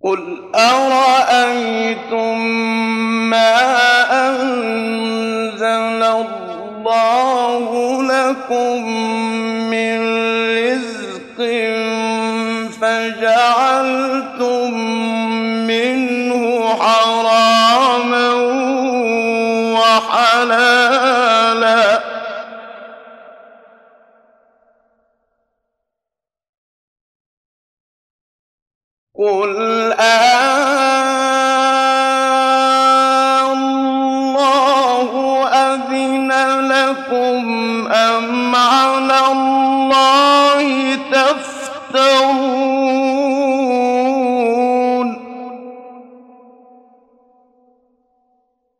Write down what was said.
قُلْ أَرَأَيْتُم مَّا أَنزَلَ اللَّهُ لَكُم مِّن رِّزْقٍ فَجَعَلْتُم مِّنْهُ حَرَامًا وَحَلَالًا ۚ قُلْ آللَّهُ أَذِنَ لَكُمْ أَمْ عَلَى اللَّهِ